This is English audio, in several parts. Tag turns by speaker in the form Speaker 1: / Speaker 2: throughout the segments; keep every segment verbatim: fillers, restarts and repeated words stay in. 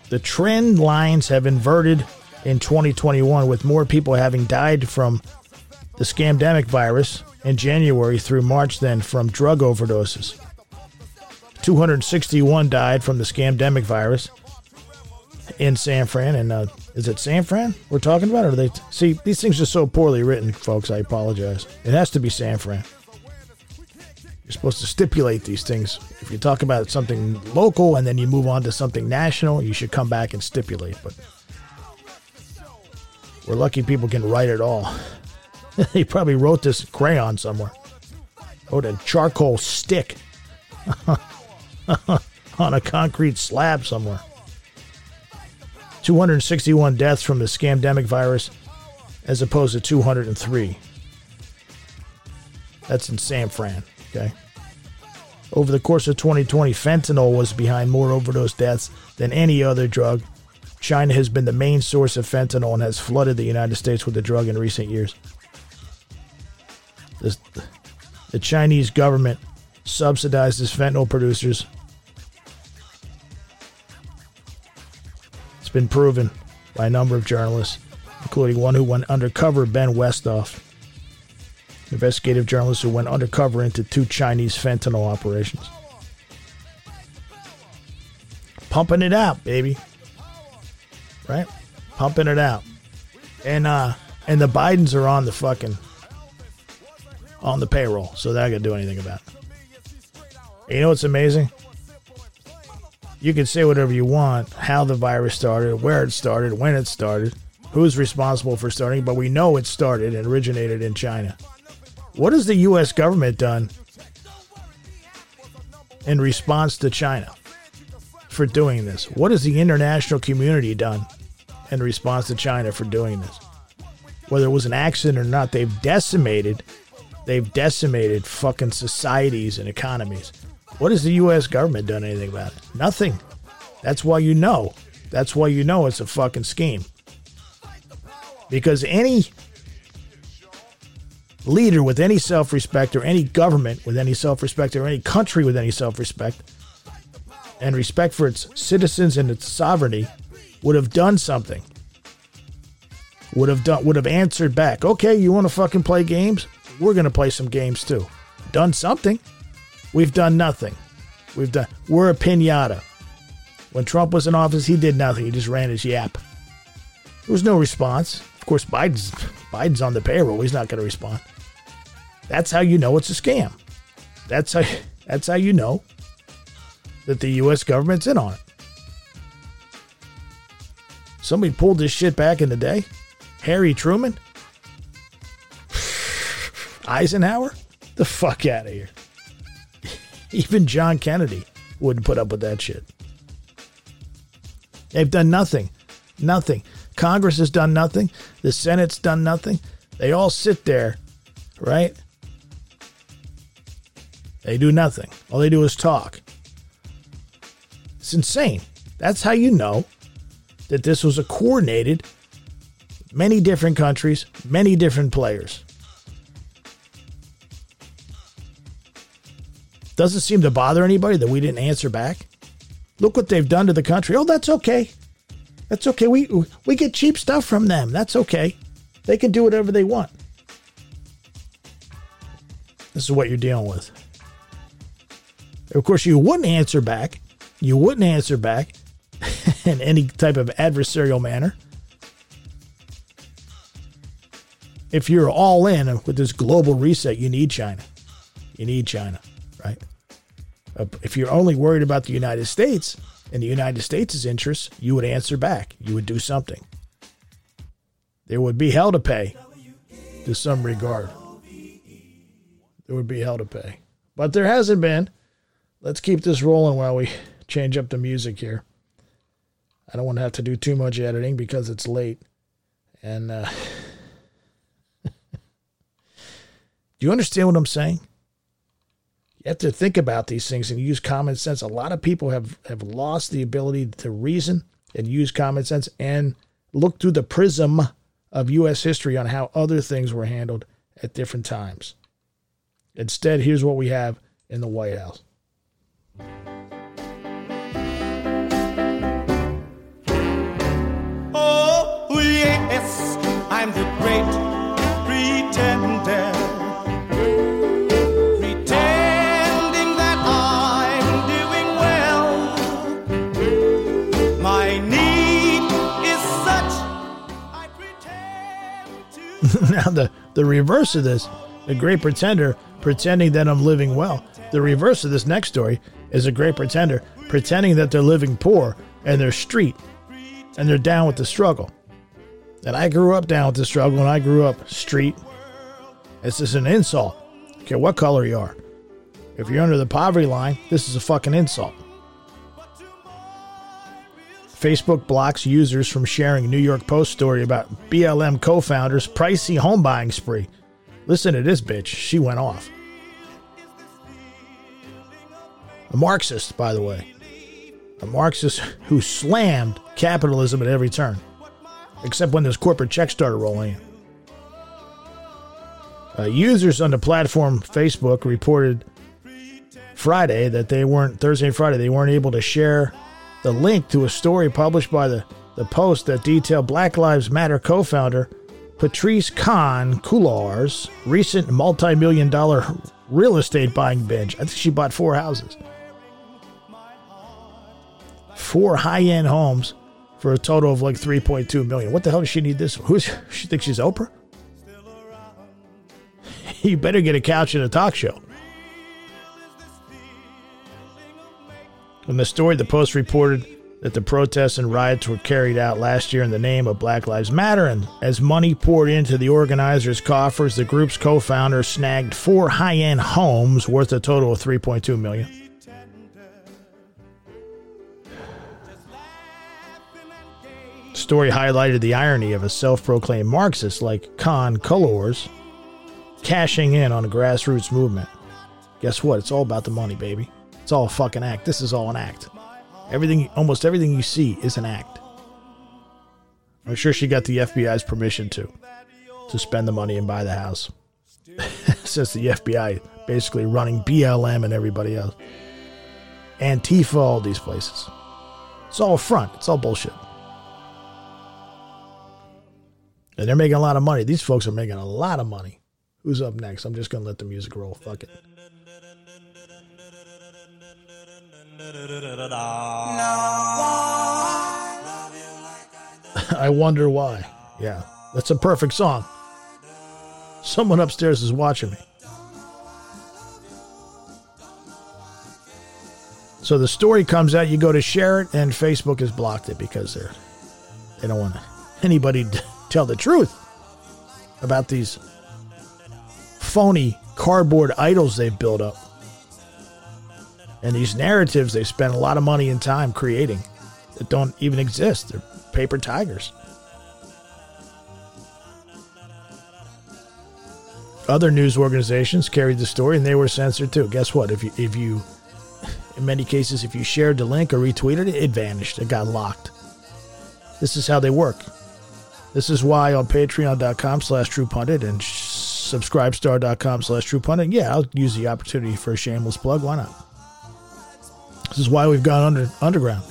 Speaker 1: The trend lines have inverted in twenty twenty-one, with more people having died from the scamdemic virus in January through March than from drug overdoses. two hundred sixty-one died from the scamdemic virus in San Fran. And uh, is it San Fran we're talking about? Or are they t- see, these things are so poorly written, folks. I apologize. It has to be San Fran. You're supposed to stipulate these things. If you talk about something local and then you move on to something national, you should come back and stipulate. But we're lucky people can write it all. He probably wrote this in crayon somewhere. Wrote a charcoal stick on a concrete slab somewhere. two hundred sixty-one deaths from the scamdemic virus as opposed to two hundred three. That's in San Fran, okay? Over the course of twenty twenty, fentanyl was behind more overdose deaths than any other drug. China has been the main source of fentanyl and has flooded the United States with the drug in recent years. This, the Chinese government subsidizes fentanyl producers. It's been proven by a number of journalists, including one who went undercover, Ben Westhoff, investigative journalist who went undercover into two Chinese fentanyl operations. Pumping it out, baby. Right? Pumping it out. And uh and the Bidens are on the fucking on the payroll, so they're not gonna do anything about it. And you know what's amazing? You can say whatever you want, how the virus started, where it started, when it started, who's responsible for starting, but we know it started and originated in China. What has the U S government done in response to China for doing this? What has the international community done in response to China for doing this? Whether it was an accident or not, they've decimated, they've decimated fucking societies and economies. What has the U S government done anything about it? Nothing. That's why you know. That's why you know it's a fucking scheme. Because any leader with any self-respect, or any government with any self-respect, or any country with any self-respect and respect for its citizens and its sovereignty would have done something. Would have done would have answered back. Okay, you want to fucking play games? We're going to play some games too. Done something. We've done nothing. We've done we're a piñata. When Trump was in office, he did nothing. He just ran his yap. There was no response. Of course, Biden's Biden's on the payroll. He's not going to respond. That's how you know it's a scam. That's how that's how you know that the U S government's in on it. Somebody pulled this shit back in the day. Harry Truman? Eisenhower? The fuck out of here. Even John Kennedy wouldn't put up with that shit. They've done nothing. Nothing. Congress has done nothing. The Senate's done nothing. They all sit there, right? They do nothing. All they do is talk. It's insane. That's how you know that this was a coordinated, many different countries, many different players. Doesn't seem to bother anybody that we didn't answer back. Look what they've done to the country. Oh, that's okay. That's okay. We we get cheap stuff from them. That's okay. They can do whatever they want. This is what you're dealing with. Of course, you wouldn't answer back. You wouldn't answer back in any type of adversarial manner. If you're all in with this global reset, you need China. You need China, right? If you're only worried about the United States and the United States' interests, you would answer back. You would do something. There would be hell to pay to some regard. There would be hell to pay. But there hasn't been. Let's keep this rolling while we change up the music here. I don't want to have to do too much editing because it's late. And uh, do you understand what I'm saying? You have to think about these things and use common sense. A lot of people have, have lost the ability to reason and use common sense and look through the prism of U S history on how other things were handled at different times. Instead, here's what we have in the White House. Now, the, the reverse of this, the great pretender pretending that I'm living well. The reverse of this next story is a great pretender pretending that they're living poor and they're street and they're down with the struggle. And I grew up down with the struggle and I grew up street. This is an insult. I don't care what color you are. If you're under the poverty line, this is a fucking insult. Facebook blocks users from sharing New York Post story about B L M co-founder's pricey home buying spree. Listen to this bitch. She went off. A Marxist, by the way. A Marxist who slammed capitalism at every turn. Except when those corporate checks started rolling in. Uh, users on the platform Facebook reported Friday that they weren't, Thursday and Friday, they weren't able to share the link to a story published by the, the Post that detailed Black Lives Matter co-founder Patrisse Khan-Cuillar's recent multi-million dollar real estate buying binge. I think she bought four houses. Four high-end homes for a total of like three point two million dollars. What the hell does she need this? Who's she think she's Oprah? You better get a couch and a talk show. In the story, the Post reported that the protests and riots were carried out last year in the name of Black Lives Matter, and as money poured into the organizers' coffers, the group's co-founder snagged four high-end homes worth a total of three point two million dollars. The story highlighted the irony of a self-proclaimed Marxist like Khan-Cuillar's cashing in on a grassroots movement. Guess what? It's all about the money, baby. It's all a fucking act. This is all an act. Everything, almost everything you see is an act. I'm sure she got the F B I's permission to, to spend the money and buy the house. Since the F B I basically running B L M and everybody else. Antifa, all these places. It's all a front. It's all bullshit. And they're making a lot of money. These folks are making a lot of money. Who's up next? I'm just going to let the music roll. Fuck it. I wonder why. Yeah, that's a perfect song. Someone upstairs is watching me. So the story comes out, you go to share it, and Facebook has blocked it because they're they don't want anybody to tell the truth about these phony cardboard idols they've built up. And these narratives they spend a lot of money and time creating that don't even exist. They're paper tigers. Other news organizations carried the story and they were censored too. Guess what? If you, if you, in many cases, if you shared the link or retweeted it, it vanished. It got locked. This is how they work. This is why on patreon.com slash true pundit and subscribestar.com slash true pundit. Yeah, I'll use the opportunity for a shameless plug. Why not? This is why we've gone under underground.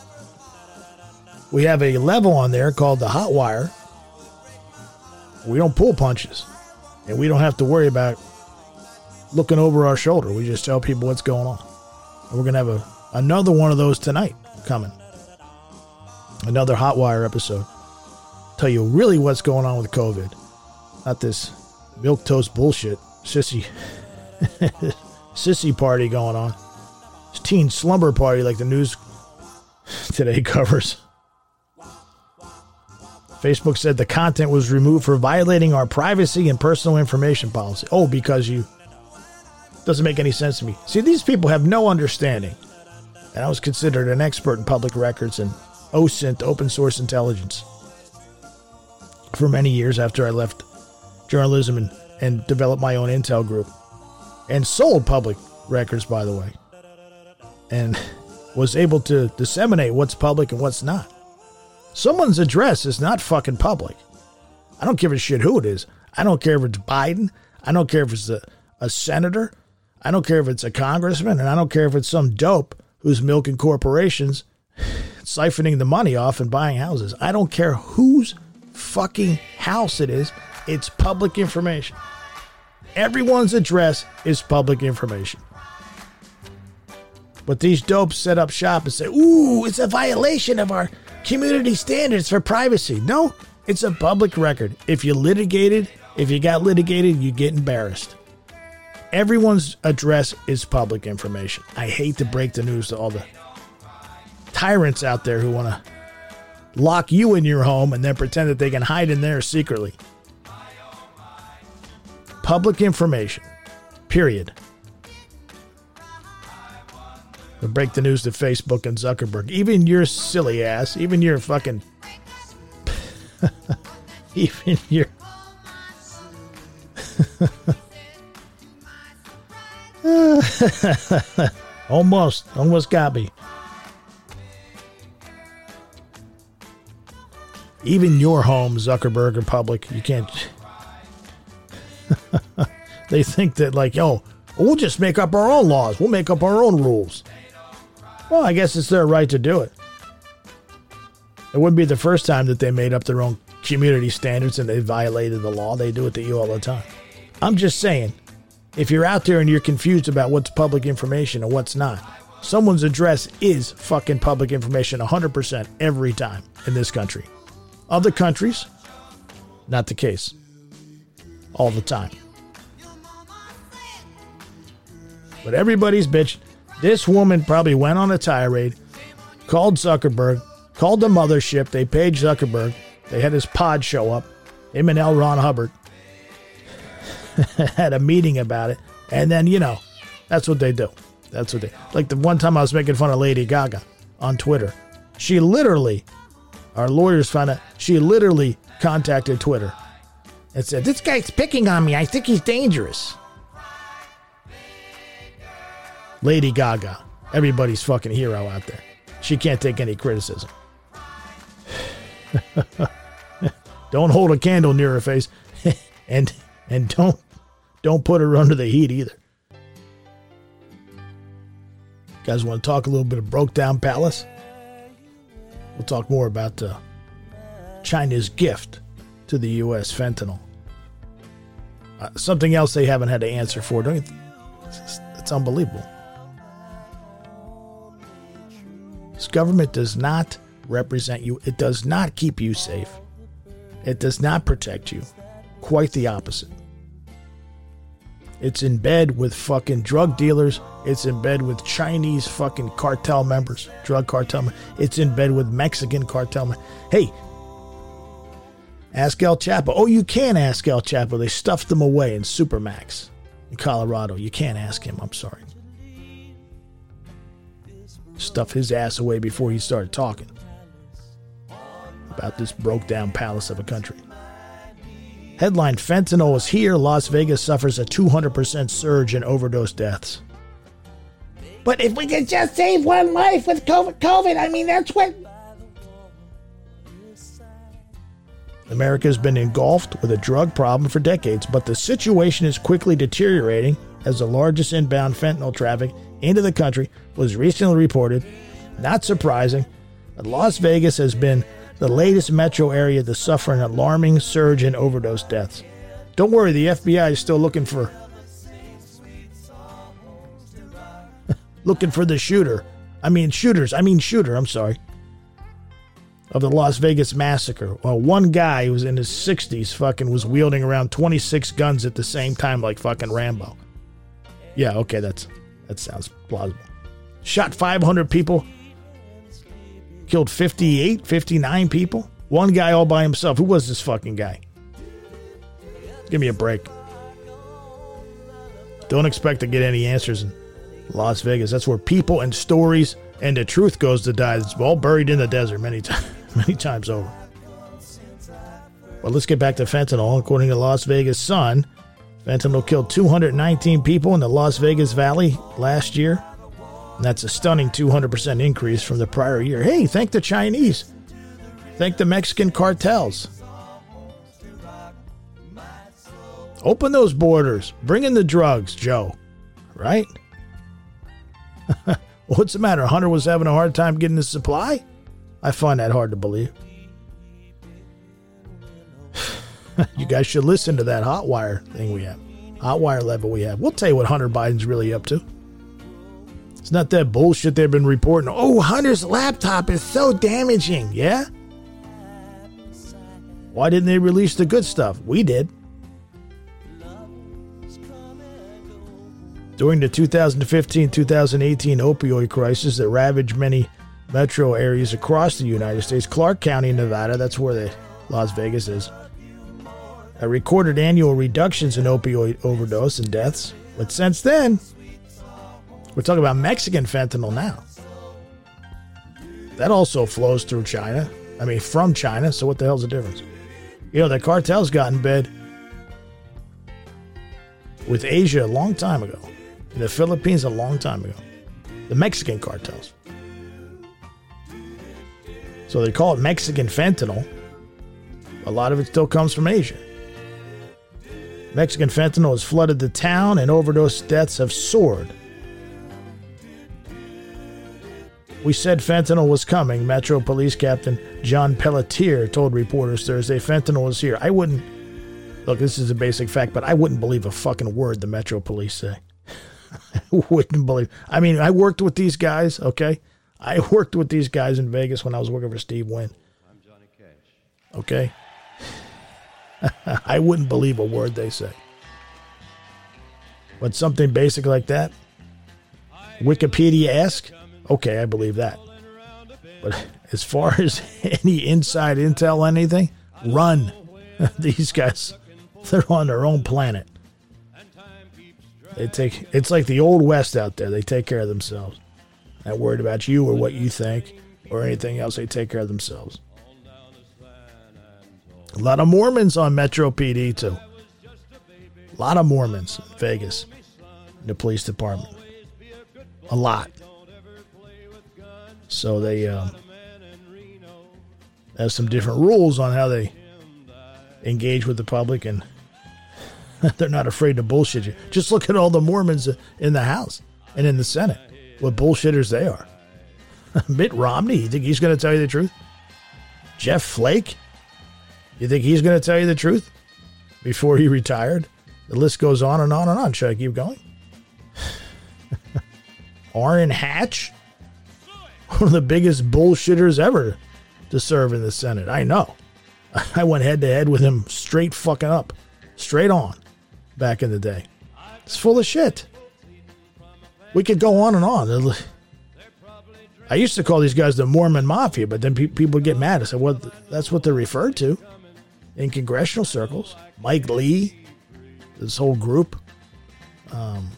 Speaker 1: We have a level on there called the hot wire. We don't pull punches. And we don't have to worry about looking over our shoulder. We just tell people what's going on. And we're going to have a, another one of those tonight coming. Another hot wire episode. Tell you really what's going on with COVID. Not this milquetoast bullshit. Sissy. Sissy party going on. This teen slumber party like the news today covers. Facebook said the content was removed for violating our privacy and personal information policy. Oh, because you... Doesn't make any sense to me. See, these people have no understanding. And I was considered an expert in public records and O S I N T, open source intelligence, for many years after I left journalism and, and developed my own intel group. And sold public records, by the way. And was able to disseminate what's public and what's not. Someone's address is not fucking public. I don't give a shit who it is. I don't care if it's Biden. I don't care if it's a, a senator. I don't care if it's a congressman. And I don't care if it's some dope who's milking corporations, siphoning the money off and buying houses. I don't care whose fucking house it is. It's public information. Everyone's address is public information. But these dopes set up shop and say, ooh, it's a violation of our community standards for privacy. No, it's a public record. If you litigated If you got litigated, you get embarrassed. Everyone's address is public information. I hate to break the news to all the tyrants out there who want to lock you in your home and then pretend that they can hide in there secretly. Public information. Period. We'll break the news to Facebook and Zuckerberg. Even your silly ass, even your fucking... even your... almost. Almost got me. Even your home, Zuckerberg or public, you can't... They think that, like, yo, we'll just make up our own laws. We'll make up our own rules. Well, I guess it's their right to do it. It wouldn't be the first time that they made up their own community standards and they violated the law. They do it to you all the time. I'm just saying, if you're out there and you're confused about what's public information and what's not, someone's address is fucking public information one hundred percent every time in this country. Other countries, not the case. All the time. But everybody's bitch. This woman probably went on a tirade, called Zuckerberg, called the mothership. They paid Zuckerberg. They had his pod show up. Him and L. Ron Hubbard had a meeting about it. And then, you know, that's what they do. That's what they... Like the one time I was making fun of Lady Gaga on Twitter. She literally, our lawyers found out, she literally contacted Twitter and said, this guy's picking on me. I think he's dangerous. Lady Gaga, everybody's fucking hero out there. She can't take any criticism. Don't hold a candle near her face, and and don't don't put her under the heat either. Guys, want to talk a little bit of Broke Down Palace? We'll talk more about uh, China's gift to the U S fentanyl. Uh, something else they haven't had to answer for. Don't you th- it's, it's unbelievable. This government does not represent you. It does not keep you safe. It does not protect you. Quite the opposite. It's in bed with fucking drug dealers. It's in bed with Chinese fucking cartel members, drug cartel members. It's in bed with Mexican cartel members. Hey, ask El Chapo. Oh, you can ask El Chapo. They stuffed him away in Supermax in Colorado. You can't ask him. I'm sorry. Stuff his ass away before he started talking about this broke down palace of a country. Headline, fentanyl is here. Las Vegas suffers a two hundred percent surge in overdose deaths. But if we could just save one life with COVID, COVID, I mean, that's what... America has been engulfed with a drug problem for decades, but the situation is quickly deteriorating as the largest inbound fentanyl traffic into the country was recently reported. Not surprising, that Las Vegas has been the latest metro area to suffer an alarming surge in overdose deaths. Don't worry, the F B I is still looking for looking for the shooter. I mean shooters. I mean shooter. I'm sorry. Of the Las Vegas massacre. Well, one guy who was in his sixties fucking was wielding around twenty-six guns at the same time like fucking Rambo. Yeah, okay, that's that sounds plausible. Shot five hundred people. Killed fifty-eight, fifty-nine people. One guy all by himself. Who was this fucking guy? Give me a break. Don't expect to get any answers in Las Vegas. That's where people and stories and the truth goes to die. It's all buried in the desert many times, many times over. But let's get back to fentanyl. According to Las Vegas Sun, fentanyl killed two hundred nineteen people in the Las Vegas Valley last year. And that's a stunning two hundred percent increase from the prior year. Hey, thank the Chinese. Thank the Mexican cartels. Open those borders. Bring in the drugs, Joe. Right? What's the matter? Hunter was having a hard time getting the supply? I find that hard to believe. You guys should listen to that hot wire thing we have. Hot wire level we have. We'll tell you what Hunter Biden's really up to. It's not that bullshit they've been reporting. Oh, Hunter's laptop is so damaging. Yeah? Why didn't they release the good stuff? We did. During the two thousand fifteen to two thousand eighteen opioid crisis that ravaged many metro areas across the United States, Clark County, Nevada, that's where the Las Vegas is, uh, recorded annual reductions in opioid overdose and deaths. But since then, we're talking about Mexican fentanyl now. That also flows through China. I mean, from China, so what the hell's the difference? You know, the cartels got in bed with Asia a long time ago. In the Philippines a long time ago. The Mexican cartels. So they call it Mexican fentanyl. A lot of it still comes from Asia. Mexican fentanyl has flooded the town and overdose deaths have soared. We said fentanyl was coming, Metro Police Captain John Pelletier told reporters Thursday. Fentanyl is here. I wouldn't, look, this is a basic fact, but I wouldn't believe a fucking word the Metro Police say. I wouldn't believe. I mean, I worked with these guys, okay? I worked with these guys in Vegas when I was working for Steve Wynn. I'm Johnny Cash. Okay? I wouldn't believe a word they say. But something basic like that, Wikipedia-esque, okay, I believe that. But as far as any inside intel, anything, run. These guys, they're on their own planet. They take, it's like the old West out there. They take care of themselves. Not worried about you or what you think or anything else. They take care of themselves. A lot of Mormons on Metro P D too. A lot of Mormons in Vegas, in the police department. A lot. So they um, have some different rules on how they engage with the public, and they're not afraid to bullshit you. Just look at all the Mormons in the House and in the Senate. What bullshitters they are. Mitt Romney, you think he's going to tell you the truth? Jeff Flake, you think he's going to tell you the truth before he retired? The list goes on and on and on. Should I keep going? Orrin Hatch, one of the biggest bullshitters ever to serve in the Senate. I know. I went head to head with him straight fucking up. Straight on. Back in the day. It's full of shit. We could go on and on. I used to call these guys the Mormon Mafia, but then pe- people get mad. I said, well, that's what they're referred to in congressional circles. Mike Lee, this whole group. Um,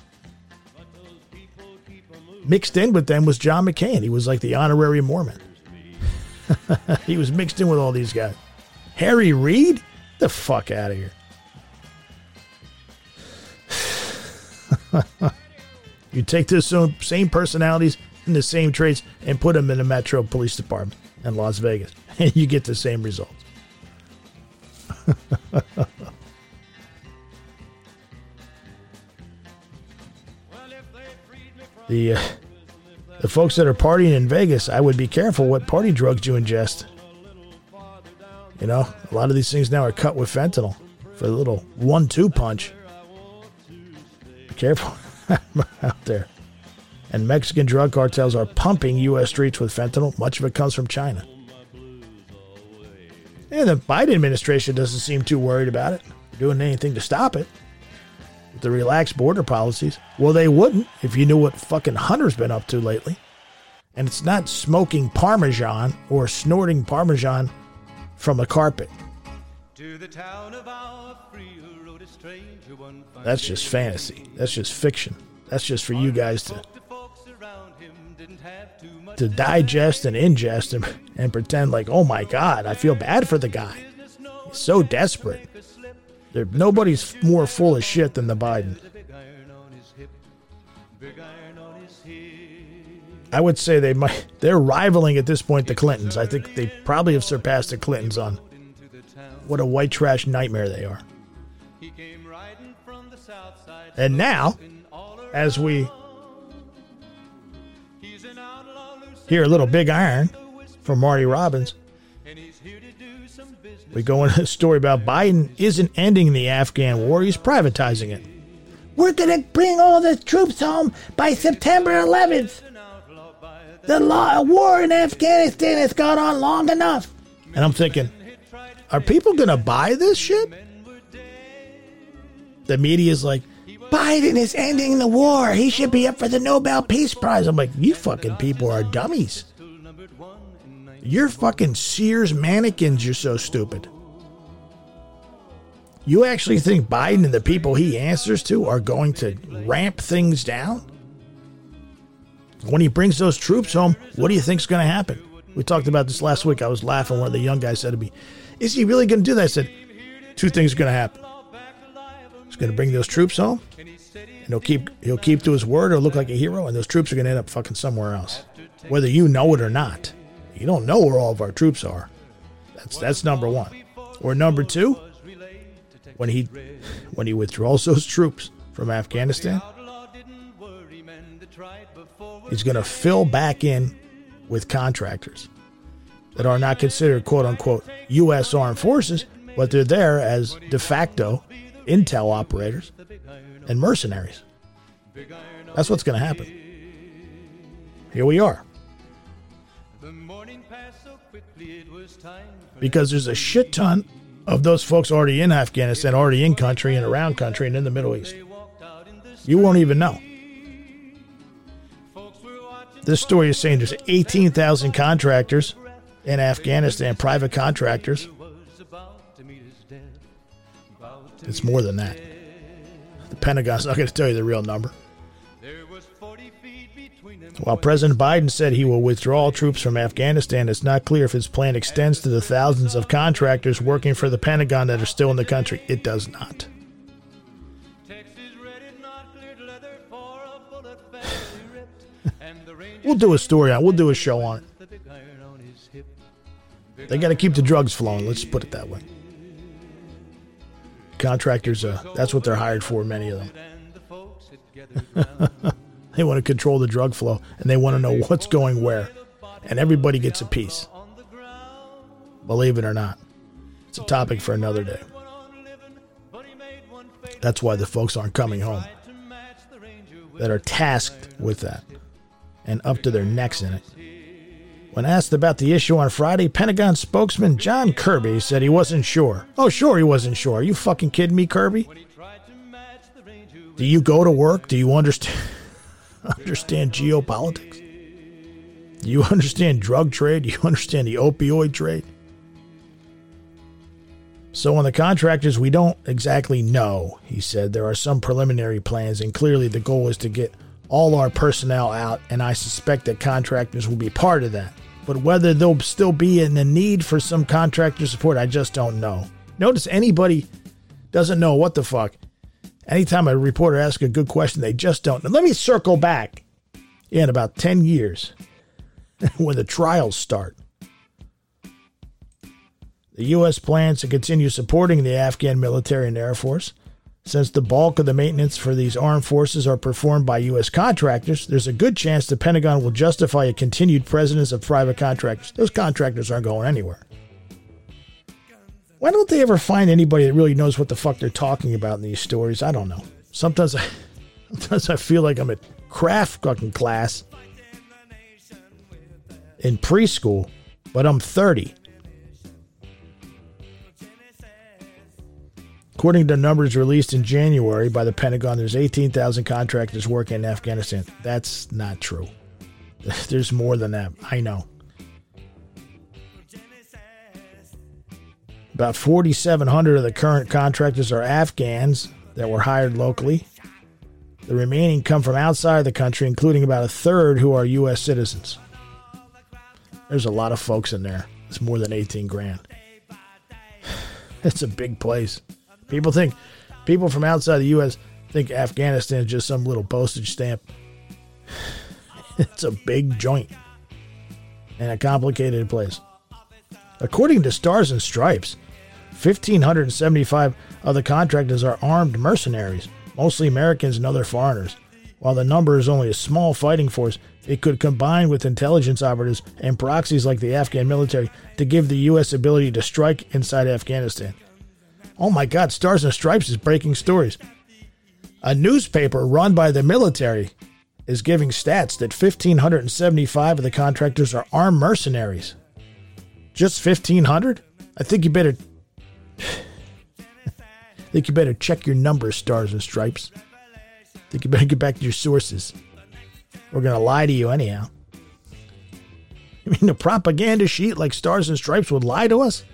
Speaker 1: mixed in with them was John McCain. He was like the honorary Mormon. He was mixed in with all these guys. Harry Reid? Get the fuck out of here. You take the same personalities and the same traits and put them in the Metro Police Department in Las Vegas, and you get the same results. the uh, the folks that are partying in Vegas, I would be careful what party drugs you ingest. You know, a lot of these things now are cut with fentanyl for a little one two punch. Be careful out there. And Mexican drug cartels are pumping U S streets with fentanyl. Much of it comes from China. And the Biden administration doesn't seem too worried about it, doing anything to stop it. With the relaxed border policies. Well, they wouldn't if you knew what fucking Hunter's been up to lately. And it's not smoking Parmesan or snorting Parmesan from a carpet. To the town of our free road, a stranger one. That's just fantasy. That's just fiction. That's just for you guys to to digest and ingest and, and pretend like, oh my God, I feel bad for the guy. He's so desperate. There, nobody's more full of shit than the Biden. I would say they might. They're rivaling at this point the Clintons. I think they probably have surpassed the Clintons on what a white trash nightmare they are. And now, as we hear a little Big Iron from Marty Robbins, we go into a story about Biden isn't ending the Afghan war, he's privatizing it. We're going to bring all the troops home by September eleventh. The law, war in Afghanistan has gone on long enough. And I'm thinking, are people going to buy this shit? The media's like, Biden is ending the war. He should be up for the Nobel Peace Prize. I'm like, you fucking people are dummies. You're fucking Sears mannequins. You're so stupid. You actually think Biden and the people he answers to are going to ramp things down? When he brings those troops home, what do you think's going to happen? We talked about this last week. I was laughing. One of the young guys said to me, is he really going to do that? I said, two things are going to happen. He's going to bring those troops home, and he'll keep he'll keep to his word or look like a hero, and those troops are going to end up fucking somewhere else. Whether you know it or not. You don't know where all of our troops are. That's that's number one. Or number two, when he when he withdraws those troops from Afghanistan, he's going to fill back in with contractors that are not considered quote-unquote U S armed forces, but they're there as de facto intel operators and mercenaries. That's what's going to happen. Here we are. Because there's a shit ton of those folks already in Afghanistan, already in country and around country and in the Middle East. You won't even know. This story is saying there's eighteen thousand contractors in Afghanistan, private contractors. It's more than that. The Pentagon's not going to tell you the real number. While President Biden said he will withdraw troops from Afghanistan, it's not clear if his plan extends to the thousands of contractors working for the Pentagon that are still in the country. It does not. We'll do a story on it. We'll do a show on it. They got to keep the drugs flowing. Let's put it that way. Contractors, uh, that's what they're hired for, many of them. They want to control the drug flow, and they want to know what's going where. And everybody gets a piece. Believe it or not. It's a topic for another day. That's why the folks aren't coming home that are tasked with that and up to their necks in it. When asked about the issue on Friday, Pentagon spokesman John Kirby said he wasn't sure. Oh, sure he wasn't sure. Are you fucking kidding me, Kirby? Do you go to work? Do you understand understand geopolitics? Do you understand drug trade? Do you understand the opioid trade? So on the contractors, we don't exactly know, he said. There are some preliminary plans, and clearly the goal is to get all our personnel out, and I suspect that contractors will be part of that. But whether there'll still be in the need for some contractor support, I just don't know. Notice anybody doesn't know what the fuck. Anytime a reporter asks a good question, they just don't know. Let me circle back in about ten years when the trials start. The U S plans to continue supporting the Afghan military and Air Force. Since the bulk of the maintenance for these armed forces are performed by U S contractors, there's a good chance the Pentagon will justify a continued presence of private contractors. Those contractors aren't going anywhere. Why don't they ever find anybody that really knows what the fuck they're talking about in these stories? I don't know. Sometimes I, sometimes I feel like I'm at craft fucking class in preschool, but I'm thirty. According to numbers released in January by the Pentagon, there's eighteen thousand contractors working in Afghanistan. That's not true. There's more than that. I know. About forty-seven hundred of the current contractors are Afghans that were hired locally. The remaining come from outside the country, including about a third who are U S citizens. There's a lot of folks in there. It's more than eighteen grand. It's a big place. People think, people from outside the U S think Afghanistan is just some little postage stamp. It's a big joint and a complicated place. According to Stars and Stripes, one thousand five hundred seventy-five of the contractors are armed mercenaries, mostly Americans and other foreigners. While the number is only a small fighting force, it could combine with intelligence operatives and proxies like the Afghan military to give the U S ability to strike inside Afghanistan. Oh my God, Stars and Stripes is breaking stories. A newspaper run by the military is giving stats that one thousand five hundred seventy-five of the contractors are armed mercenaries. Just fifteen hundred? I think you better I think you better check your numbers, Stars and Stripes. think you better get back to your sources. We're going to lie to you anyhow. I mean, the propaganda sheet like Stars and Stripes would lie to us?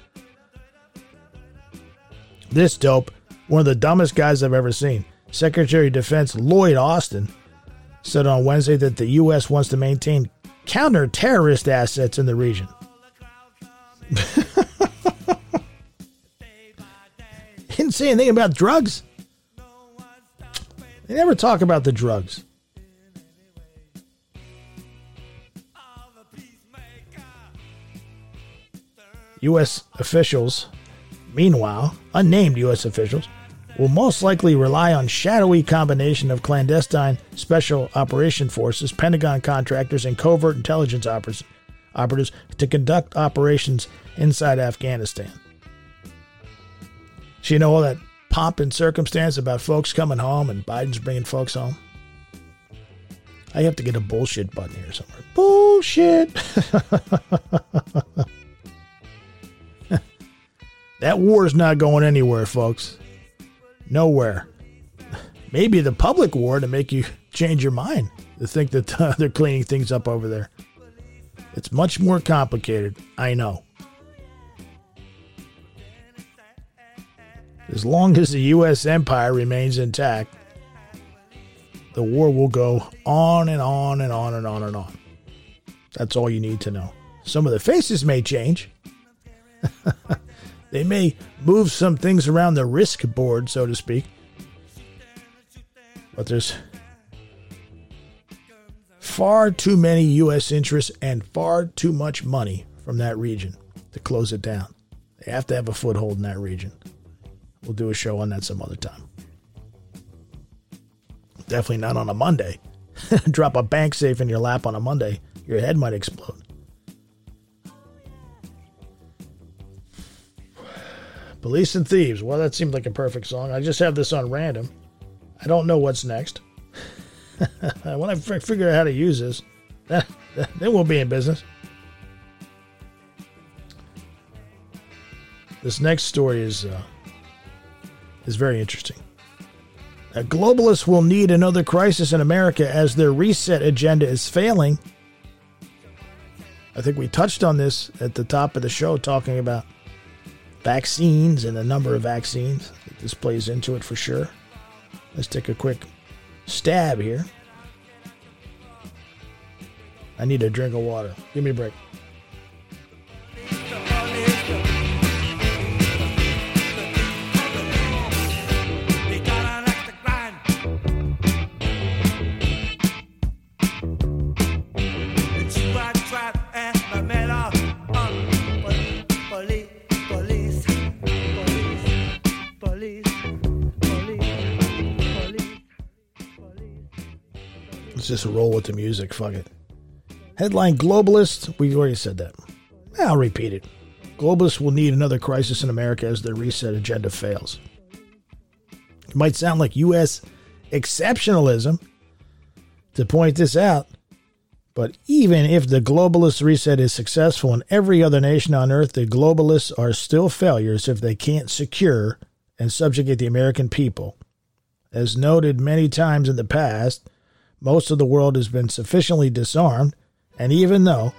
Speaker 1: This dope, one of the dumbest guys I've ever seen, Secretary of Defense Lloyd Austin, said on Wednesday that the U S wants to maintain counter-terrorist assets in the region. Didn't say anything about drugs. They never talk about the drugs. U S officials, meanwhile, unnamed U S officials, will most likely rely on shadowy combination of clandestine special operation forces, Pentagon contractors, and covert intelligence operators, operatives to conduct operations inside Afghanistan. So you know all that pomp and circumstance about folks coming home and Biden's bringing folks home? I have to get a bullshit button here somewhere. Bullshit! That war's not going anywhere, folks. Nowhere. Maybe the public war to make you change your mind, to think that uh, they're cleaning things up over there. It's much more complicated, I know. As long as the U S empire remains intact, the war will go on and on and on and on and on. That's all you need to know. Some of the faces may change. They may move some things around the risk board, so to speak. But there's far too many U S interests and far too much money from that region to close it down. They have to have a foothold in that region. We'll do a show on that some other time. Definitely not on a Monday. Drop a bank safe in your lap on a Monday. Your head might explode. Police and Thieves. Well, that seemed like a perfect song. I just have this on random. I don't know what's next. When I f- figure out how to use this, then we'll be in business. This next story is uh, is very interesting. Uh, globalists will need another crisis in America as their reset agenda is failing. I think we touched on this at the top of the show, talking about vaccines and the number of vaccines. This plays into it for sure. Let's take a quick stab here. I need a drink of water. Give me a break. Just roll with the music. Fuck it. Headline: Globalists. We already said that. I'll repeat it. Globalists will need another crisis in America as their reset agenda fails. It might sound like U S exceptionalism to point this out, but even if the globalist reset is successful in every other nation on earth, the globalists are still failures if they can't secure and subjugate the American people. As noted many times in the past, most of the world has been sufficiently disarmed, and even though,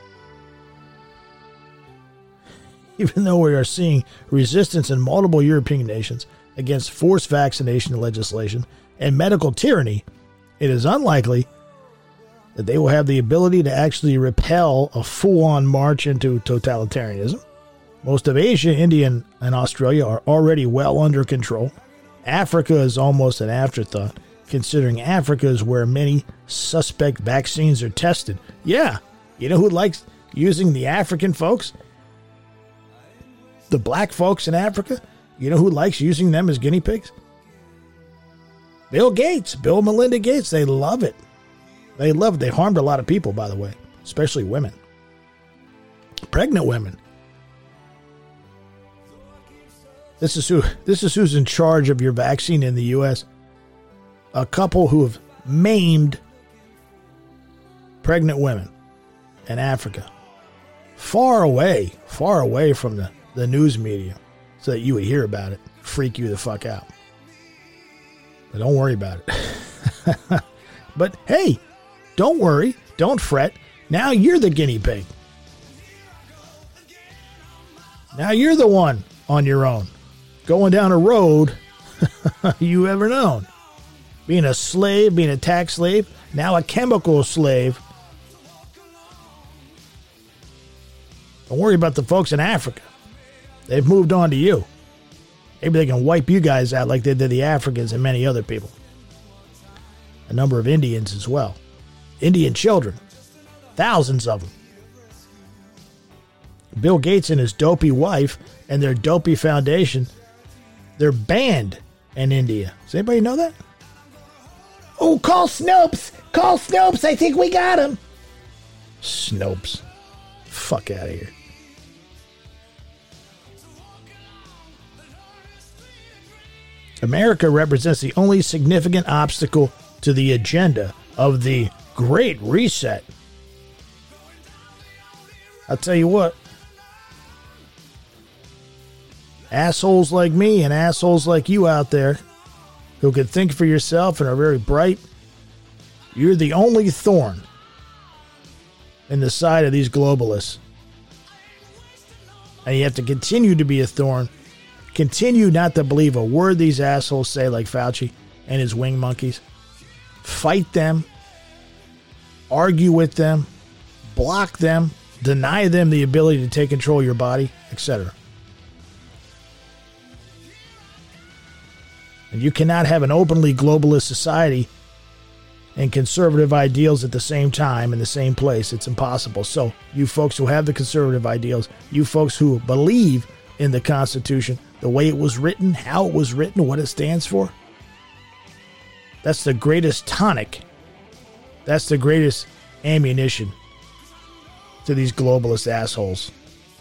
Speaker 1: even though we are seeing resistance in multiple European nations against forced vaccination legislation and medical tyranny, it is unlikely that they will have the ability to actually repel a full-on march into totalitarianism. Most of Asia, India, and Australia are already well under control. Africa is almost an afterthought, considering Africa is where many suspect vaccines are tested. Yeah, you know who likes using the African folks? The black folks in Africa? You know who likes using them as guinea pigs? Bill Gates, Bill and Melinda Gates. They love it. They love it. They harmed a lot of people, by the way, especially women. Pregnant women. This is who. This is who's in charge of your vaccine in the U S A couple who have maimed pregnant women in Africa. Far away, far away from the, the news media so that you would hear about it, freak you the fuck out. But don't worry about it. But hey, don't worry. Don't fret. Now you're the guinea pig. Now you're the one on your own, going down a road you ever known. Being a slave, being a tax slave, now a chemical slave. Don't worry about the folks in Africa. They've moved on to you. Maybe they can wipe you guys out like they did the Africans and many other people. A number of Indians as well. Indian children. Thousands of them. Bill Gates and his dopey wife and their dopey foundation, they're banned in India. Does anybody know that? Oh, call Snopes. Call Snopes. I think we got him. Snopes. Fuck out of here. America represents the only significant obstacle to the agenda of the Great Reset. I'll tell you what. Assholes like me and assholes like you out there who can think for yourself and are very bright, you're the only thorn in the side of these globalists. And you have to continue to be a thorn. Continue not to believe a word these assholes say, like Fauci and his wing monkeys. Fight them. Argue with them. Block them. Deny them the ability to take control of your body, et cetera. And you cannot have an openly globalist society and conservative ideals at the same time in the same place. It's impossible. So you folks who have the conservative ideals, you folks who believe in the Constitution, the way it was written, how it was written, what it stands for, that's the greatest tonic. That's the greatest ammunition to these globalist assholes.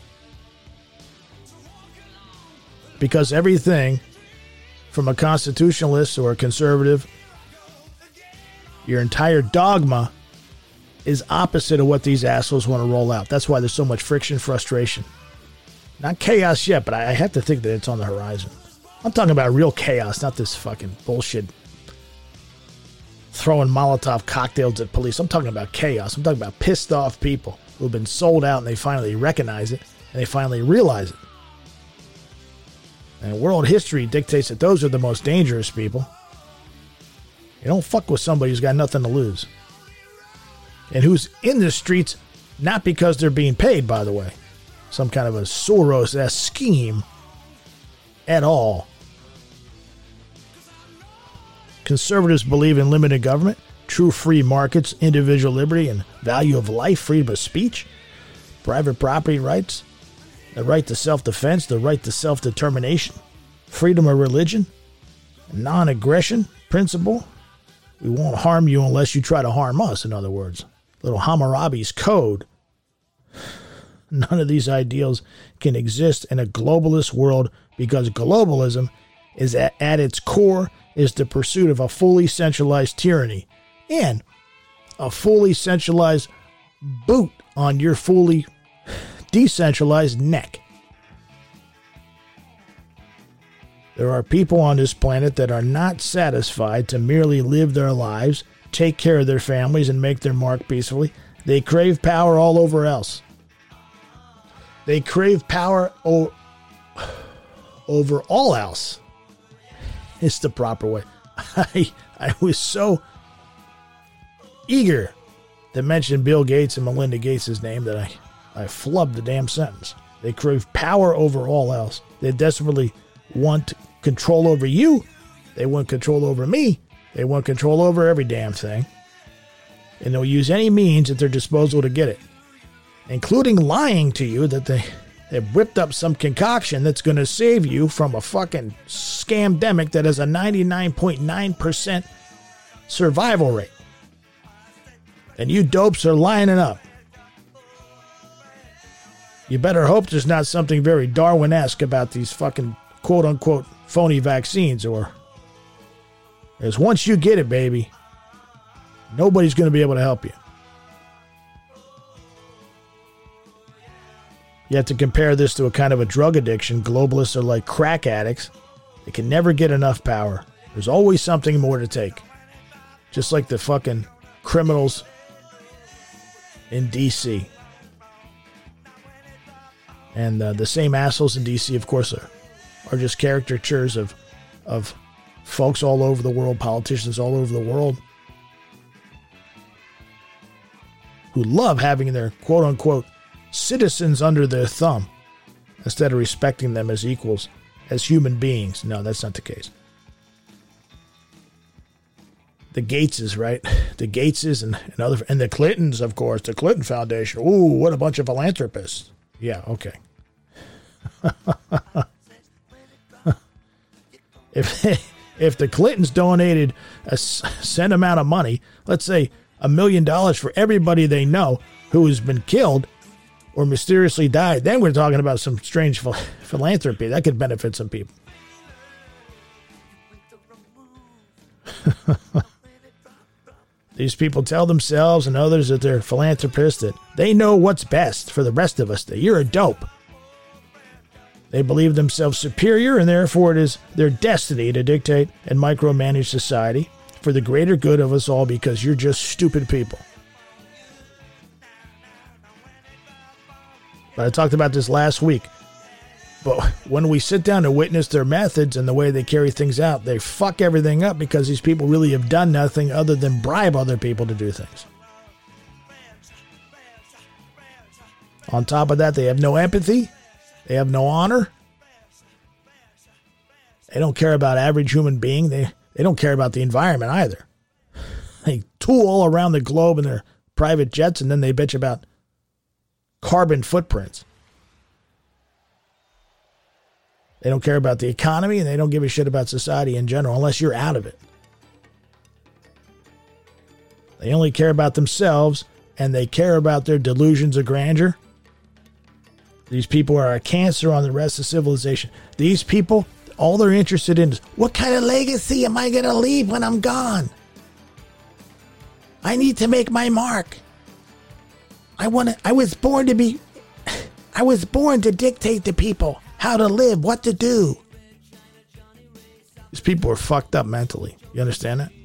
Speaker 1: Because everything from a constitutionalist or a conservative, your entire dogma is opposite of what these assholes want to roll out. That's why there's so much friction, frustration. Not chaos yet, but I have to think that it's on the horizon. I'm talking about real chaos, not this fucking bullshit throwing Molotov cocktails at police. I'm talking about chaos. I'm talking about pissed off people who have been sold out and they finally recognize it and they finally realize it. And world history dictates that those are the most dangerous people. You don't fuck with somebody who's got nothing to lose. And who's in the streets not because they're being paid, by the way. Some kind of a Soros-esque scheme at all. Conservatives believe in limited government, true free markets, individual liberty, and value of life, freedom of speech, private property rights, the right to self-defense, the right to self-determination, freedom of religion, non-aggression principle. We won't harm you unless you try to harm us, in other words. Little Hammurabi's code. None of these ideals can exist in a globalist world because globalism is at, at its core is the pursuit of a fully centralized tyranny and a fully centralized boot on your fully decentralized neck. There are people on this planet that are not satisfied to merely live their lives, take care of their families, and make their mark peacefully. They crave power all over else. They crave power o- over all else. It's the proper way. I, I was so eager to mention Bill Gates and Melinda Gates' name that I, I flubbed the damn sentence. They crave power over all else. They desperately want control over you. They want control over me. They want control over every damn thing. And they'll use any means at their disposal to get it. Including lying to you that they, they've whipped up some concoction that's going to save you from a fucking scamdemic that has a ninety-nine point nine percent survival rate. And you dopes are lining up. You better hope there's not something very Darwin-esque about these fucking quote-unquote phony vaccines, or as once you get it, baby, nobody's going to be able to help you. You have to compare this to a kind of a drug addiction. Globalists are like crack addicts. They can never get enough power. There's always something more to take. Just like the fucking criminals in D C And uh, the same assholes in D C, of course, are, are just caricatures of, of folks all over the world, politicians all over the world, who love having their quote-unquote citizens under their thumb instead of respecting them as equals, as human beings. No, that's not the case. The Gateses, right? The Gateses and, and other, and the Clintons, of course, the Clinton Foundation. Ooh, what a bunch of philanthropists. Yeah, okay. if if the Clintons donated a set amount of money, let's say a million dollars for everybody they know who has been killed or mysteriously died, then we're talking about some strange ph- philanthropy that could benefit some people. These people tell themselves and others that they're philanthropists, that they know what's best for the rest of us, that you're a dope. They believe themselves superior, and therefore it is their destiny to dictate and micromanage society for the greater good of us all, because you're just stupid people. But I talked about this last week. But when we sit down to witness their methods and the way they carry things out, they fuck everything up because these people really have done nothing other than bribe other people to do things. On top of that, they have no empathy. They have no honor. They don't care about average human being. They, they don't care about the environment either. They tool all around the globe in their private jets, and then they bitch about carbon footprints. They don't care about the economy, and they don't give a shit about society in general unless you're out of it. They only care about themselves, and they care about their delusions of grandeur. These people are a cancer on the rest of civilization. These people, all they're interested in is, what kind of legacy am I going to leave when I'm gone? I need to make my mark. I want to, I was born to be, I was born to dictate to people how to live, what to do. These people are fucked up mentally. You understand that?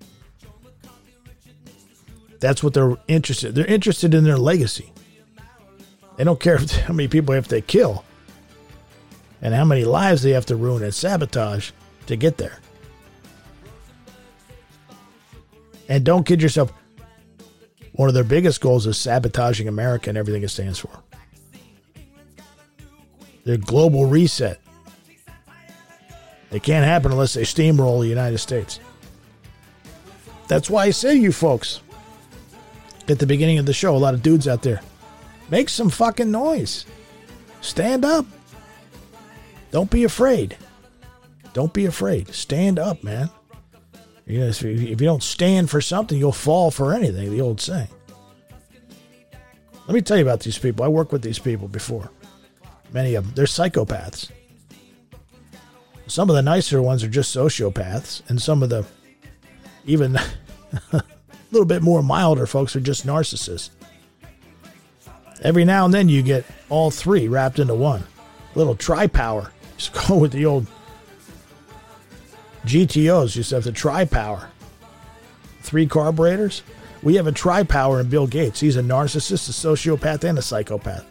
Speaker 1: That's what they're interested in. They're interested in their legacy. They don't care if, how many people have to kill and how many lives they have to ruin and sabotage to get there. And don't kid yourself. One of their biggest goals is sabotaging America and everything it stands for. Their global reset. It can't happen unless they steamroll the United States. That's why I say, you folks, at the beginning of the show, a lot of dudes out there, make some fucking noise. Stand up. Don't be afraid. Don't be afraid. Stand up, man. You know, if you, if you don't stand for something, you'll fall for anything, the old saying. Let me tell you about these people. I worked with these people before. Many of them. They're psychopaths. Some of the nicer ones are just sociopaths, and some of the even a little bit more milder folks are just narcissists. Every now and then you get all three wrapped into one. A little tri-power. Just go with the old G T Os. Used to have the tri-power. Three carburetors. We have a tri-power in Bill Gates. He's a narcissist, a sociopath, and a psychopath.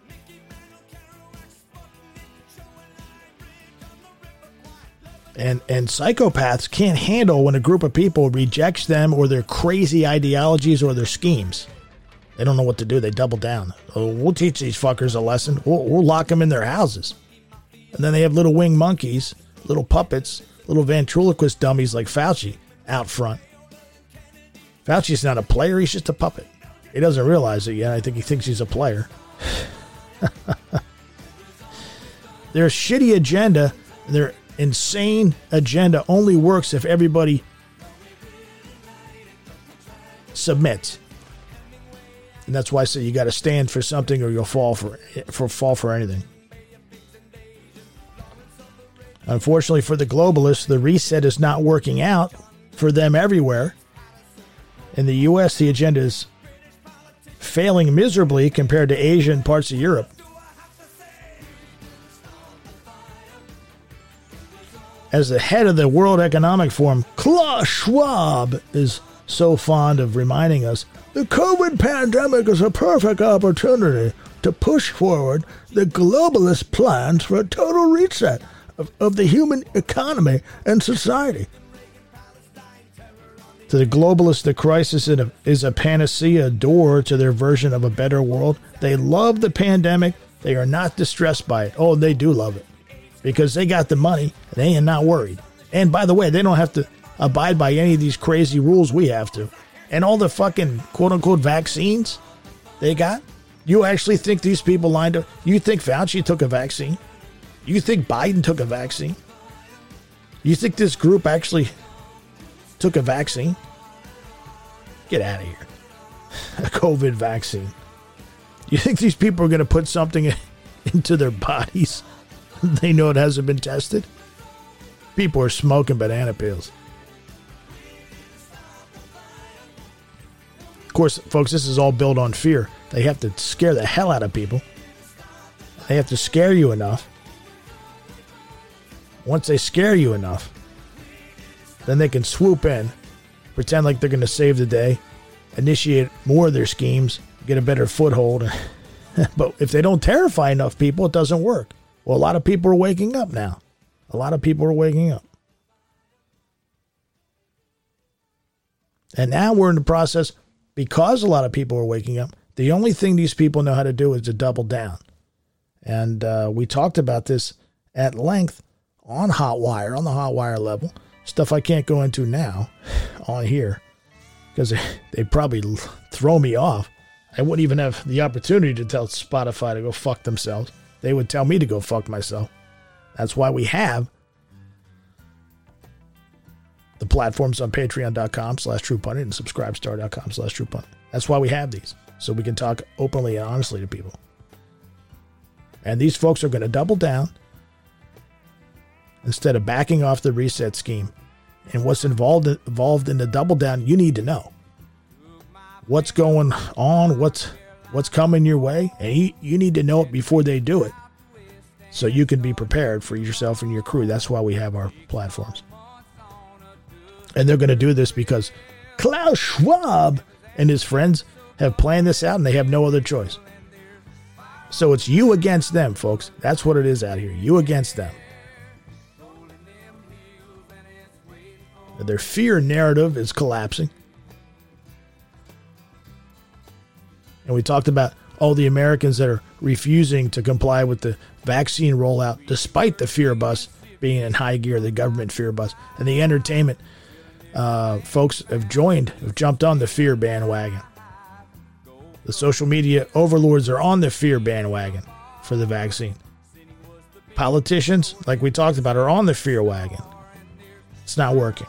Speaker 1: And and psychopaths can't handle when a group of people rejects them or their crazy ideologies or their schemes. They don't know what to do. They double down. Oh, we'll teach these fuckers a lesson. We'll, we'll lock them in their houses. And then they have little winged monkeys, little puppets, little ventriloquist dummies like Fauci out front. Fauci's not a player. He's just a puppet. He doesn't realize it yet. I think he thinks he's a player. Their shitty agenda, their insane agenda only works if everybody submits. And that's why I say you got to stand for something or you'll fall for, for fall for anything. Unfortunately for the globalists, the reset is not working out for them everywhere. In the U S, the agenda is failing miserably compared to Asia and parts of Europe. as the head of the World Economic Forum, Klaus Schwab, is so fond of reminding us, the COVID pandemic is a perfect opportunity to push forward the globalist plans for a total reset of, of the human economy and society. To the globalists, the crisis is a, is a panacea, a door to their version of a better world. They love the pandemic. They are not distressed by it. Oh, they do love it because they got the money and they are not worried. And by the way, they don't have to abide by any of these crazy rules we have to. And all the fucking quote-unquote vaccines they got. You actually think these people lined up? You think Fauci took a vaccine? You think Biden took a vaccine? You think this group actually took a vaccine? Get out of here. A COVID vaccine. You think these people are going to put something into their bodies? They know it hasn't been tested? People are smoking banana peels. Of course, folks, this is all built on fear. They have to scare the hell out of people. They have to scare you enough. Once they scare you enough, then they can swoop in, pretend like they're going to save the day, initiate more of their schemes, get a better foothold. But if they don't terrify enough people, it doesn't work. Well, a lot of people are waking up now. A lot of people are waking up. And now we're in the process, because a lot of people are waking up, the only thing these people know how to do is to double down. And uh, we talked about this at length on Hotwire, on the Hotwire level. Stuff I can't go into now on here because they, they'd probably throw me off. I wouldn't even have the opportunity to tell Spotify to go fuck themselves. They would tell me to go fuck myself. That's why we have the platforms on patreon.com slash truepundit and subscribestar.com slash truepundit. That's why we have these, so we can talk openly and honestly to people. And these folks are going to double down instead of backing off the reset scheme. And what's involved involved in the double down, you need to know what's going on, what's what's coming your way, and you, you need to know it before they do it, so you can be prepared for yourself and your crew. That's why we have our platforms. And they're going to do this because Klaus Schwab and his friends have planned this out, and they have no other choice. So it's you against them, folks. That's what it is out here. You against them. Their fear narrative is collapsing. And we talked about all the Americans that are refusing to comply with the vaccine rollout, despite the fear bus being in high gear, the government fear bus. And the entertainment uh, folks have joined, have jumped on the fear bandwagon. The social media overlords are on the fear bandwagon for the vaccine. Politicians, like we talked about, are on the fear wagon. It's not working.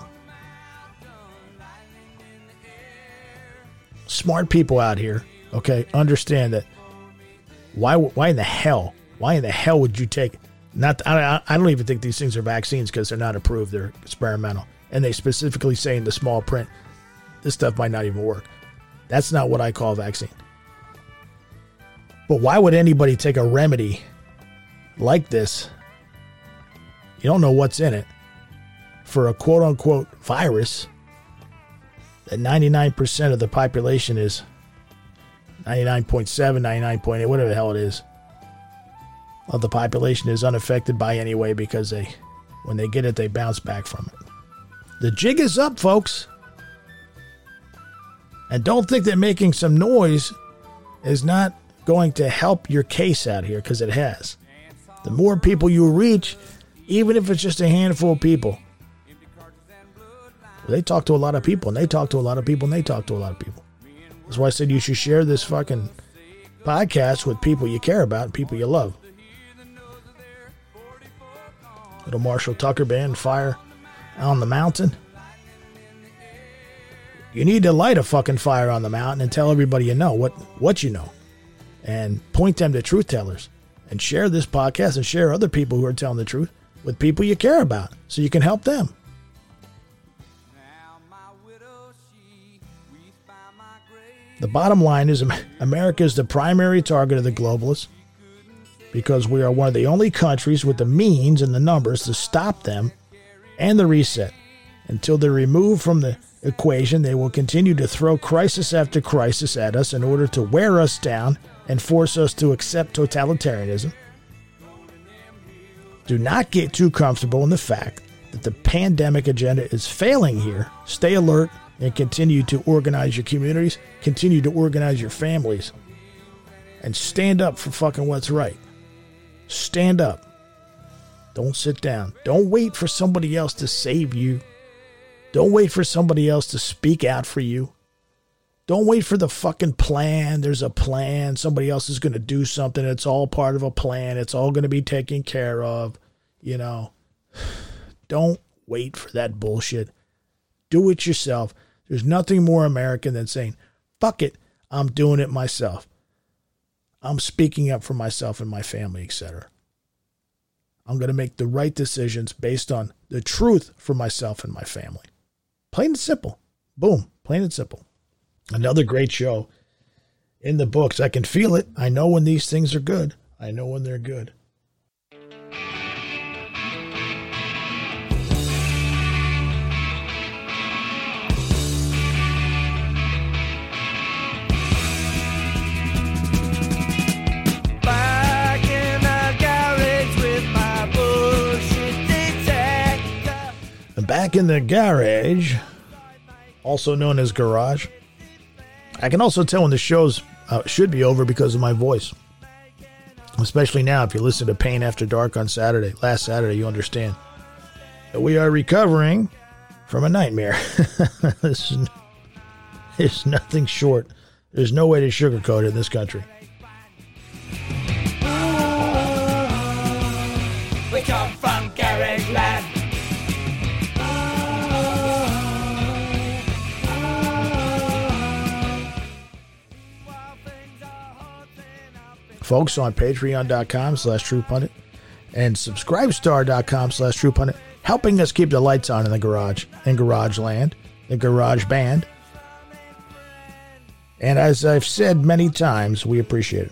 Speaker 1: Smart people out here, okay, understand that. Why? Why in the hell? Why in the hell would you take? Not. I, I don't even think these things are vaccines because they're not approved. They're experimental, and they specifically say in the small print, this stuff might not even work. That's not what I call a vaccine. But why would anybody take a remedy like this? You don't know what's in it for a quote unquote virus that ninety-nine percent of the population is ninety-nine point seven, ninety-nine point eight, whatever the hell it is, of the population is unaffected by anyway, because they, when they get it, they bounce back from it. The jig is up, folks. And don't think that making some noise is not going to help your case out here, because it has. The more people you reach, even if it's just a handful of people. Well, they talk to a lot of people, and they talk to a lot of people, and they talk to a lot of people. That's why I said you should share this fucking podcast with people you care about and people you love. Little Marshall Tucker Band, Fire on the Mountain. You need to light a fucking fire on the mountain and tell everybody you know what, what you know. And point them to truth tellers. And share this podcast and share other people who are telling the truth with people you care about, so you can help them. The bottom line is America is the primary target of the globalists because we are one of the only countries with the means and the numbers to stop them and the reset. Until they're removed from the equation, they will continue to throw crisis after crisis at us in order to wear us down and force us to accept totalitarianism. Do not get too comfortable in the fact that the pandemic agenda is failing here. Stay alert and continue to organize your communities, continue to organize your families, and stand up for fucking what's right. Stand up. Don't sit down. Don't wait for somebody else to save you. Don't wait for somebody else to speak out for you. Don't wait for the fucking plan. There's a plan. Somebody else is going to do something. It's all part of a plan. It's all going to be taken care of. You know, don't wait for that bullshit. Do it yourself. There's nothing more American than saying, fuck it, I'm doing it myself. I'm speaking up for myself and my family, et cetera. I'm going to make the right decisions based on the truth for myself and my family. Plain and simple. Boom. Plain and simple. Another great show in the books. I can feel it. I know when these things are good. I know when they're good. Back in the garage, also known as garage. I can also tell when the shows uh, should be over because of my voice. Especially now, if you listen to Pain After Dark on Saturday, last Saturday, you understand that we are recovering from a nightmare. This is, it's nothing short. There's no way to sugarcoat it in this country.
Speaker 2: We come from Garage Land.
Speaker 1: Folks, on patreon.com slash truepundit and subscribestar.com slash truepundit, helping us keep the lights on in the garage, in Garage Land, the Garage Band. And as I've said many times, we appreciate it.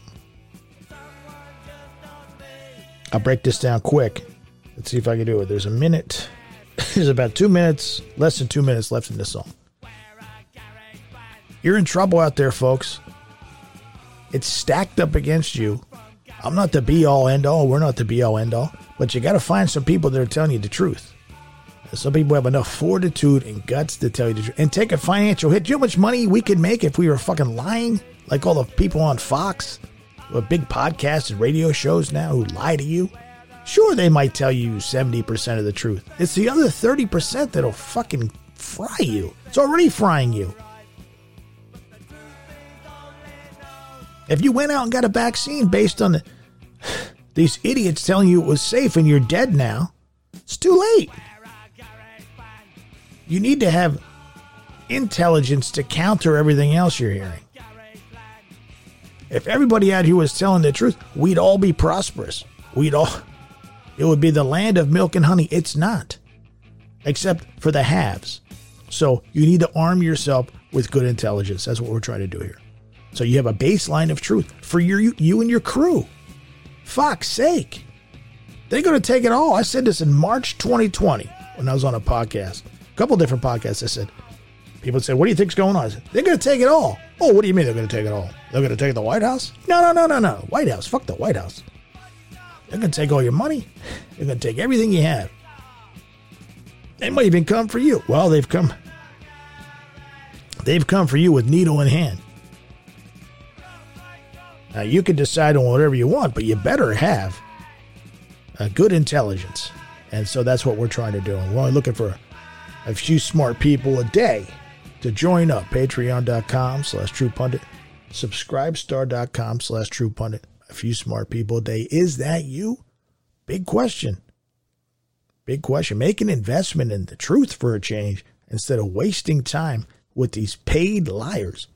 Speaker 1: I'll break this down quick. Let's see if I can do it. There's a minute. There's about two minutes, less than two minutes left in this song. You're in trouble out there, folks. It's stacked up against you. I'm not the be-all, end-all. We're not the be-all, end-all. But you got to find some people that are telling you the truth. Some people have enough fortitude and guts to tell you the truth. And take a financial hit. Do you know how much money we could make if we were fucking lying? Like all the people on Fox, with big podcasts and radio shows now who lie to you. Sure, they might tell you seventy percent of the truth. It's the other thirty percent that'll fucking fry you. It's already frying you. If you went out and got a vaccine based on the, these idiots telling you it was safe and you're dead now, it's too late. You need to have intelligence to counter everything else you're hearing. If everybody out here was telling the truth, we'd all be prosperous. We'd all, it would be the land of milk and honey. It's not, except for the haves. So you need to arm yourself with good intelligence. That's what we're trying to do here. So you have a baseline of truth for your you, you and your crew. Fuck's sake. They're going to take it all. I said this in March twenty twenty when I was on a podcast. A couple different podcasts. I said, people said, what do you think's going on? I said, they're going to take it all. Oh, what do you mean they're going to take it all? They're going to take the White House? No, no, no, no, no. White House. Fuck the White House. They're going to take all your money. They're going to take everything you have. They might even come for you. Well, they've come. They've come for you with needle in hand. Now, you can decide on whatever you want, but you better have a good intelligence. And so that's what we're trying to do. And we're only looking for a few smart people a day to join up. Patreon.com slash TruePundit. Subscribestar.com slash TruePundit. A few smart people a day. Is that you? Big question. Big question. Make an investment in the truth for a change instead of wasting time with these paid liars.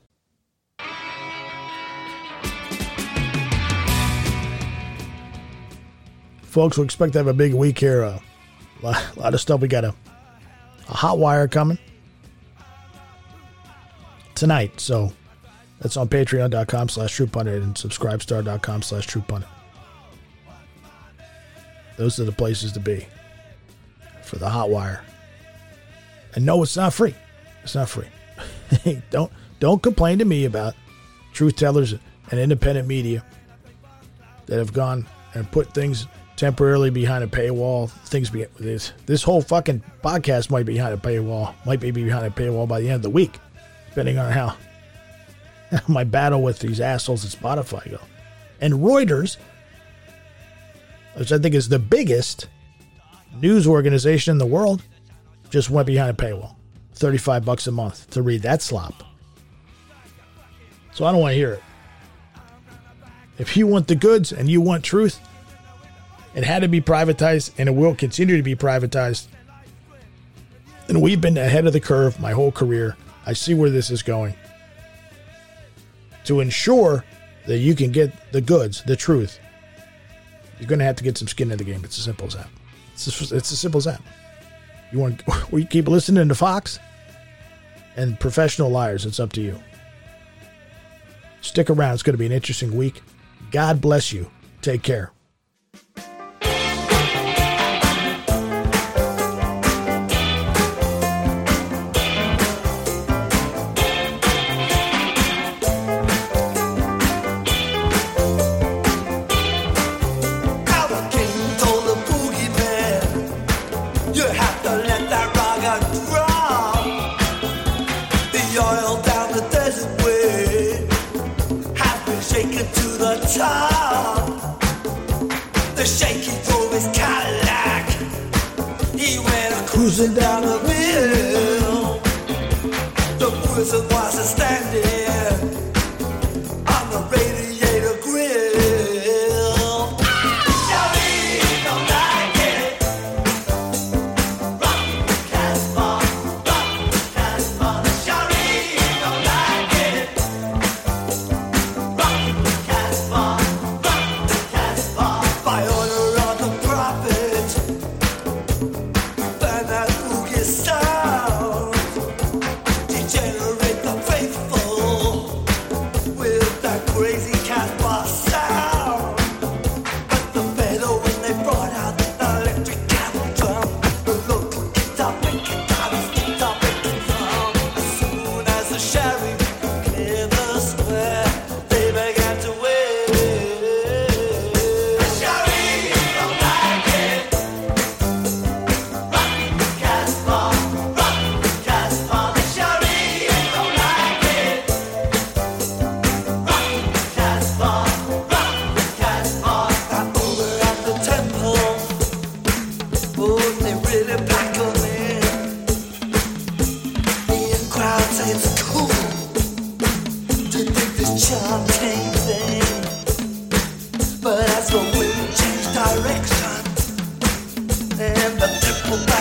Speaker 1: Folks, we expect to have a big week here. Uh, a lot, a lot of stuff. We got a, a hot wire coming tonight. So that's on patreon.com slash TruePundit and subscribestar.com slash TruePundit. Those are the places to be. for the hot wire. And no, it's not free. It's not free. don't don't complain to me about truth tellers and independent media that have gone and put things temporarily behind a paywall. Things be this this whole fucking podcast might be behind a paywall. Might be behind a paywall by the end of the week, depending on how my battle with these assholes at Spotify go. And Reuters, which I think is the biggest news organization in the world, just went behind a paywall. thirty-five bucks a month to read that slop. So I don't want to hear it. If you want the goods and you want truth, it had to be privatized and it will continue to be privatized. And we've been ahead of the curve my whole career. I see where this is going. To ensure that you can get the goods, the truth, you're going to have to get some skin in the game. It's as simple as that. It's as, it's as simple as that. You want we keep listening to Fox and professional liars. It's up to you. Stick around. It's going to be an interesting week. God bless you. Take care.
Speaker 2: The shaky drove his Cadillac. He went
Speaker 3: cruising down the hill.
Speaker 2: The wizard was standing on the radiator grill. Shawty don't like it. Rock the Casbah, rock the Casbah. Shawty don't like it. Rock the Casbah, rock the Casbah. By order of the prophet, burn that boogie sound. Degenerate the faithful with that crazy Casbah sound. But the fellow when they brought out the electric cattle drum, the local guitar picking down his guitar picking drum. As soon as the sheriff cleared the square, they began to wave. The sheriff don't like it. Rock the Casbah, rock the Casbah. The sheriff don't like it. Rock the Casbah, rock the Casbah. I'm over at the temple. Oh, they really pack 'em in. The in crowd say it's cool to think this chanting thing. But as the wind changed direction and the temple back